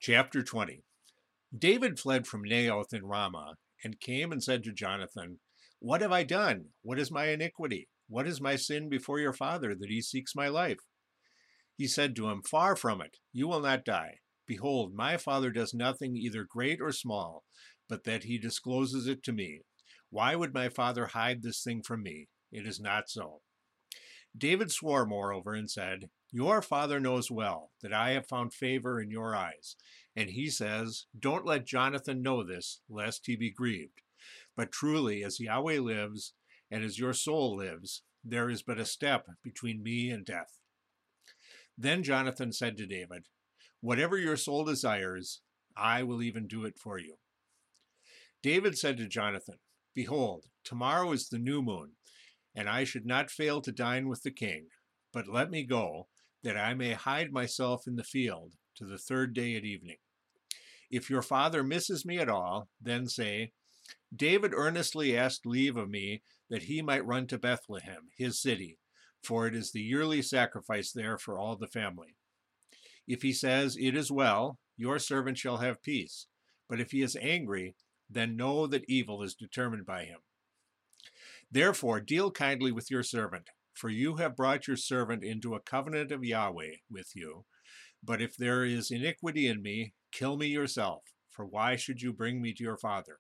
Chapter 20. David fled from Naoth in Ramah and came and said to Jonathan, "What have I done? What is my iniquity? What is my sin before your father that he seeks my life?" He said to him, "Far from it, you will not die. Behold, my father does nothing either great or small, but that he discloses it to me. Why would my father hide this thing from me? It is not so." David swore, moreover, and said, "Your father knows well that I have found favor in your eyes." And he says, "Don't let Jonathan know this, lest he be grieved. But truly, as Yahweh lives, and as your soul lives, there is but a step between me and death." Then Jonathan said to David, "Whatever your soul desires, I will even do it for you." David said to Jonathan, "Behold, tomorrow is the new moon, and I should not fail to dine with the king. But let me go, that I may hide myself in the field to the third day at evening. If your father misses me at all, then say, 'David earnestly asked leave of me that he might run to Bethlehem, his city, for it is the yearly sacrifice there for all the family.' If he says, 'It is well,' your servant shall have peace. But if he is angry, then know that evil is determined by him. Therefore, deal kindly with your servant, for you have brought your servant into a covenant of Yahweh with you. But if there is iniquity in me, kill me yourself, for why should you bring me to your father?"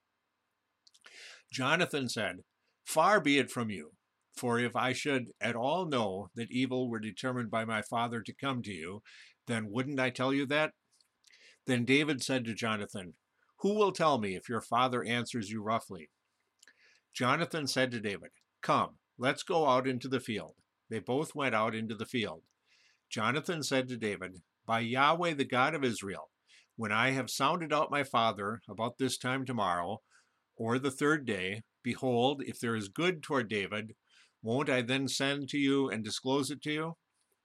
Jonathan said, "Far be it from you, for if I should at all know that evil were determined by my father to come to you, then wouldn't I tell you that?" Then David said to Jonathan, "Who will tell me if your father answers you roughly?" Jonathan said to David, "Come, let's go out into the field." They both went out into the field. Jonathan said to David, "By Yahweh, the God of Israel, when I have sounded out my father about this time tomorrow, or the third day, behold, if there is good toward David, won't I then send to you and disclose it to you?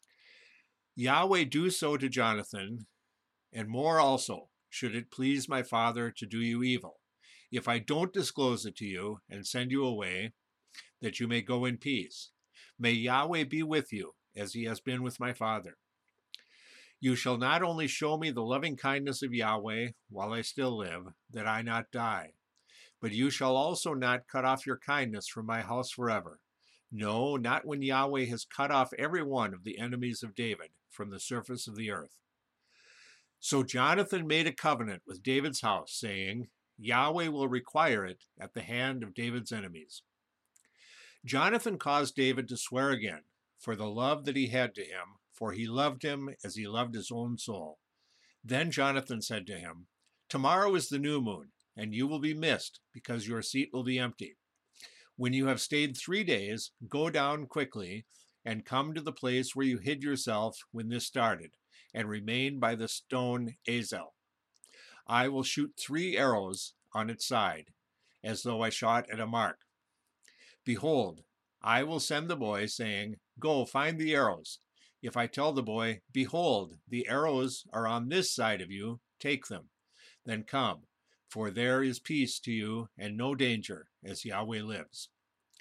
Yahweh do so to Jonathan, and more also, should it please my father to do you evil, if I don't disclose it to you and send you away, that you may go in peace. May Yahweh be with you, as he has been with my father. You shall not only show me the loving kindness of Yahweh while I still live, that I not die, but you shall also not cut off your kindness from my house forever. No, not when Yahweh has cut off every one of the enemies of David from the surface of the earth." So Jonathan made a covenant with David's house, saying, "Yahweh will require it at the hand of David's enemies." Jonathan caused David to swear again, for the love that he had to him, for he loved him as he loved his own soul. Then Jonathan said to him, "Tomorrow is the new moon, and you will be missed, because your seat will be empty. When you have stayed 3 days, go down quickly and come to the place where you hid yourself when this started, and remain by the stone Azel. I will shoot 3 arrows on its side, as though I shot at a mark. Behold, I will send the boy, saying, 'Go, find the arrows.' If I tell the boy, 'Behold, the arrows are on this side of you, take them,' then come, for there is peace to you and no danger, as Yahweh lives.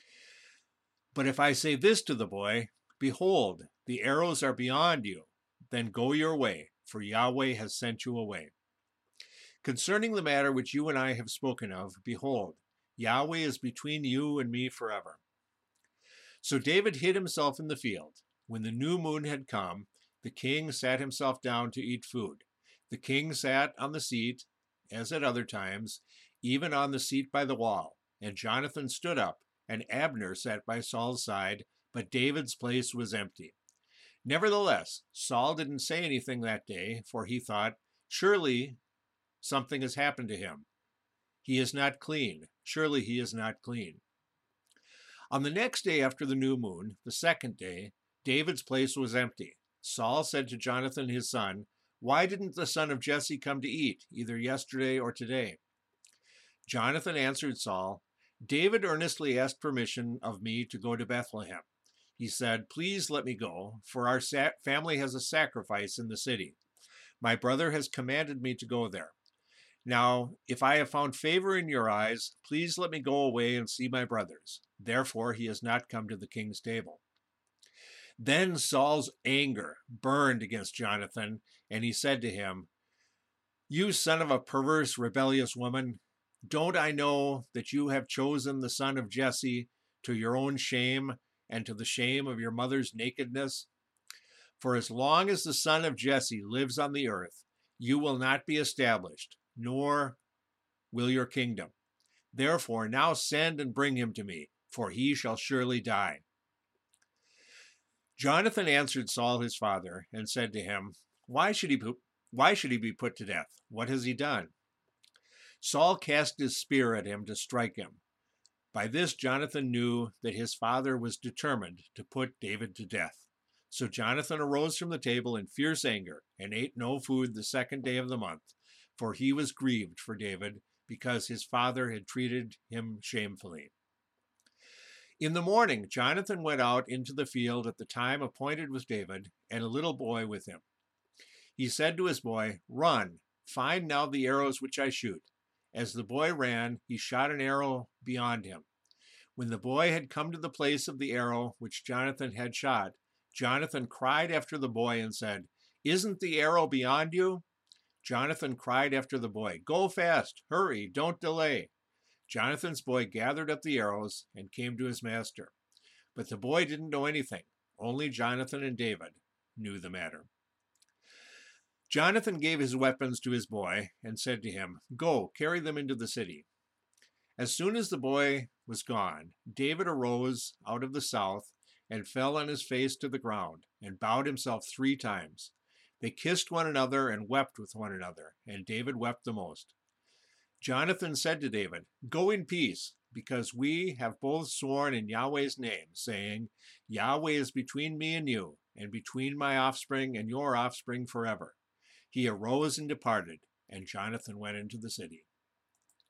But if I say this to the boy, 'Behold, the arrows are beyond you,' then go your way, for Yahweh has sent you away. Concerning the matter which you and I have spoken of, behold, Yahweh is between you and me forever." So David hid himself in the field. When the new moon had come, the king sat himself down to eat food. The king sat on the seat, as at other times, even on the seat by the wall. And Jonathan stood up, and Abner sat by Saul's side, but David's place was empty. Nevertheless, Saul didn't say anything that day, for he thought, "Surely something has happened to him. He is not clean. Surely he is not clean." On the next day after the new moon, the second day, David's place was empty. Saul said to Jonathan his son, "Why didn't the son of Jesse come to eat, either yesterday or today?" Jonathan answered Saul, "David earnestly asked permission of me to go to Bethlehem. He said, 'Please let me go, for our family has a sacrifice in the city. My brother has commanded me to go there. Now, if I have found favor in your eyes, please let me go away and see my brothers.' Therefore he has not come to the king's table." Then Saul's anger burned against Jonathan, and he said to him, You son of a perverse, rebellious woman, don't I know that you have chosen the son of Jesse to your own shame and to the shame of your mother's nakedness? For as long as the son of Jesse lives on the earth, you will not be established, nor will your kingdom. Therefore, now send and bring him to me, for he shall surely die. Jonathan answered Saul his father and said to him, why should he be put to death? What has he done? Saul cast his spear at him to strike him. By this Jonathan knew that his father was determined to put David to death. So Jonathan arose from the table in fierce anger and ate no food the second day of the month, for he was grieved for David because his father had treated him shamefully. In the morning, Jonathan went out into the field at the time appointed with David, and a little boy with him. He said to his boy, "Run, find now the arrows which I shoot." As the boy ran, he shot an arrow beyond him. When the boy had come to the place of the arrow which Jonathan had shot, Jonathan cried after the boy and said, "Isn't the arrow beyond you?" Jonathan cried after the boy, "Go fast, hurry, don't delay." Jonathan's boy gathered up the arrows and came to his master. But the boy didn't know anything. Only Jonathan and David knew the matter. Jonathan gave his weapons to his boy and said to him, "Go, carry them into the city." As soon as the boy was gone, David arose out of the south and fell on his face to the ground and bowed himself 3 times. They kissed one another and wept with one another, and David wept the most. Jonathan said to David, "Go in peace, because we have both sworn in Yahweh's name, saying, 'Yahweh is between me and you, and between my offspring and your offspring forever.'" He arose and departed, and Jonathan went into the city.